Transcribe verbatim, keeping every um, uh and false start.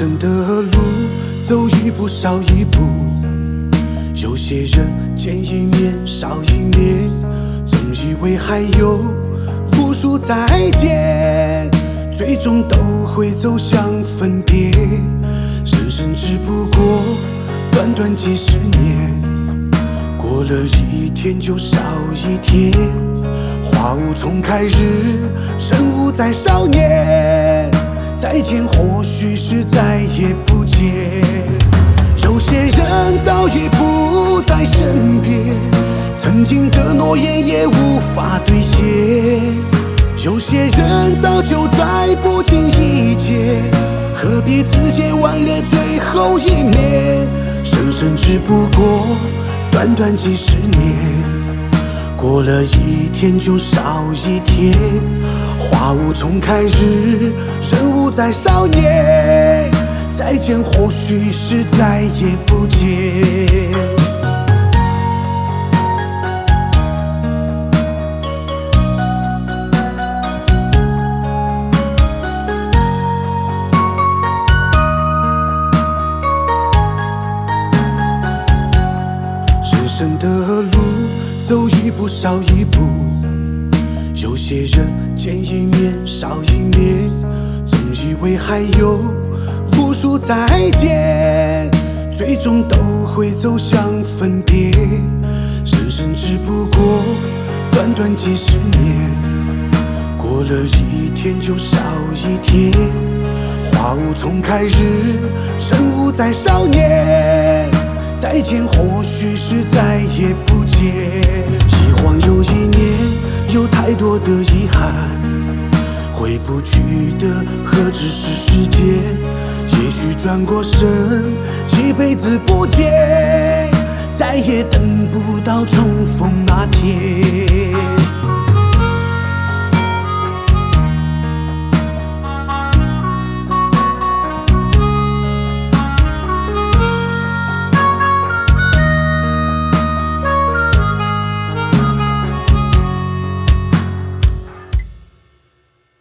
生的路，走一步少一步。有些人见一面少一面，总以为还有无数再见，最终都会走向分别。人生只不过短短几十年，过了一天就少一天。花无重开日，生无再少年。再见或许是再也不见。有些人早已不在身边，曾经的诺言也无法兑现。有些人早就在不经意间，何必自荐挽留最后一面。人生只不过短短几十年，过了一天就少一天。花无重开日，人无再少年。再见或许是再也不见。人生的路，走一步少一步。有些人见一面少一面，总以为还有无数再见，最终都会走向分别。人生只不过短短几十年，过了一天就少一天。花无重开日，人无再少年。再见或许是再也不见。一晃又一年，有太多的遗憾，回不去的何止是时间。也许转过身，一辈子不见，再也等不到重逢那天。